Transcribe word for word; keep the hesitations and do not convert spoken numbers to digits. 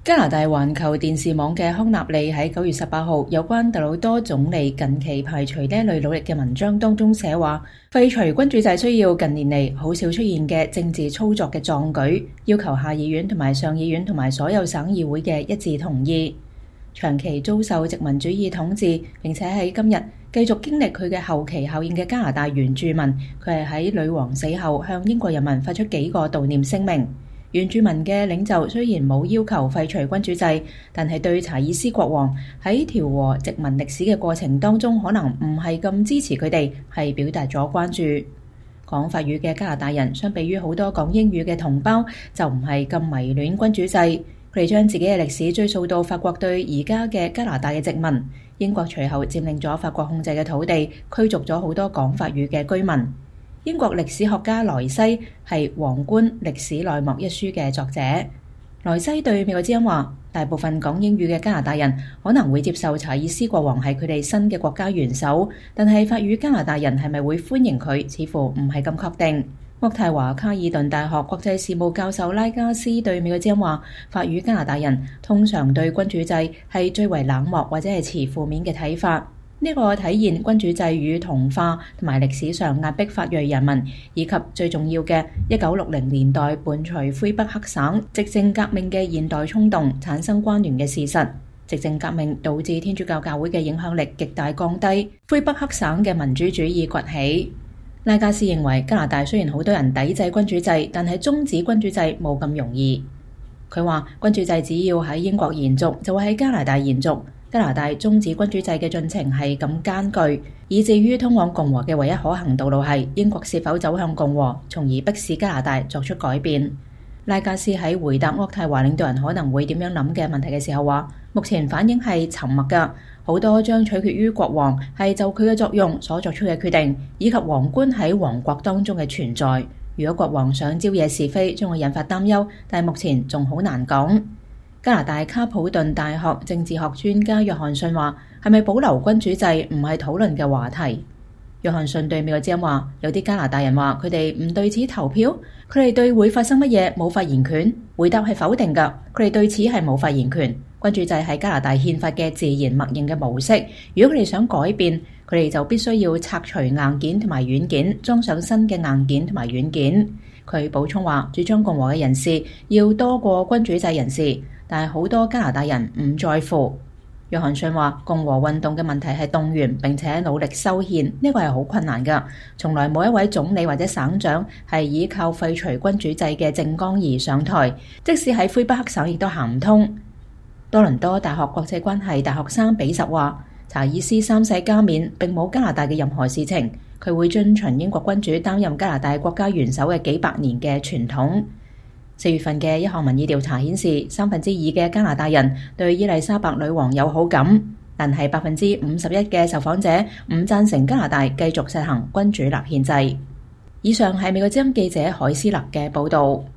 加拿大環球電視網嘅康納利喺九月十八號有關特魯多總理近期排除呢一類努力嘅文章當中寫話，廢除君主制需要近年嚟好少出現嘅政治操作嘅壯舉，要求下議院同埋上議院同埋所有省議會嘅一致同意。長期遭受殖民主義統治，並且喺今日繼續經歷佢嘅後期效應嘅加拿大原住民，佢係喺女王死後向英國人民發出幾個悼念聲明。原住民嘅領袖雖然冇要求廢除君主制，但係對查爾斯國王喺調和殖民歷史嘅過程當中，可能唔係咁支持佢哋，係表達咗關注。講法語嘅加拿大人相比於好多講英語嘅同胞，就唔係咁迷戀君主制。佢哋將自己嘅歷史追溯到法國對而家嘅加拿大嘅殖民。英國隨後佔領咗法國控制嘅土地，驅逐咗好多講法語嘅居民。英國歷史學家萊西係《皇冠歷史內幕》一書嘅作者。萊西對美國之音話，大部分講英語嘅加拿大人可能會接受查爾斯國王係佢哋新嘅國家元首，但係法語加拿大人係咪會歡迎佢，似乎唔係咁確定。渥太華卡爾頓大學國際事務教授拉加斯對美國之音話，法語加拿大人通常對君主制係最為冷漠或者係持負面嘅睇法。呢個體現君主制與同化同埋歷史上壓迫法裔人民，以及最重要嘅一九六零年代伴隨魁北克省執政革命嘅現代衝動產生關聯嘅事實。執政革命導致天主教教會嘅影響力極大降低，魁北克省嘅民主主義崛起。拉加斯認為加拿大雖然好多人抵制君主制，但係終止君主制冇咁容易。佢話君主制只要喺英國延續，就會喺加拿大延續。加拿大終止君主制嘅進程係咁艱巨，以至於通往共和嘅唯一可行道路係英國是否走向共和，從而迫使加拿大作出改變。拉加斯喺回答渥太華領導人可能會點樣諗嘅問題嘅時候話，目前反應係沉默㗎，好多將取決於國王係就佢嘅作用所作出嘅決定，以及皇冠喺王國當中嘅存在。如果國王想招惹是非，將會引發擔憂，但係目前仲好難講。加拿大卡普頓大學政治學專家約翰遜話，係咪保留君主制唔係討論嘅話題。約翰遜對美國之音話，有啲加拿大人話佢哋唔對此投票，佢哋對會發生乜嘢冇發言權。回答係否定㗎，佢哋對此係冇發言權。君主制係加拿大憲法嘅自然默認嘅模式，如果佢哋想改變，佢哋就必須要拆除硬件同埋軟件，裝上新嘅硬件同埋軟件。佢補充話，主張共和嘅人士要多過君主制人士，但係好多加拿大人唔在乎。約翰遜話，共和運動嘅問題係動員並且努力修憲，呢個係好困難㗎。從來冇一位總理或者省長係依靠廢除君主制嘅政綱而上台，即使喺魁北克省亦都行唔通。多倫多大學國際關係大學生比什話，查爾斯三世加冕並冇加拿大嘅任何事情，佢會遵循英國君主擔任加拿大國家元首嘅幾百年嘅傳統。四月份嘅一項民意調查顯示，三分之二嘅加拿大人對伊麗莎白女王有好感，但係百分之五十一嘅受訪者唔贊成加拿大繼續實行君主立憲制。以上係美國之音記者海斯勒嘅報導。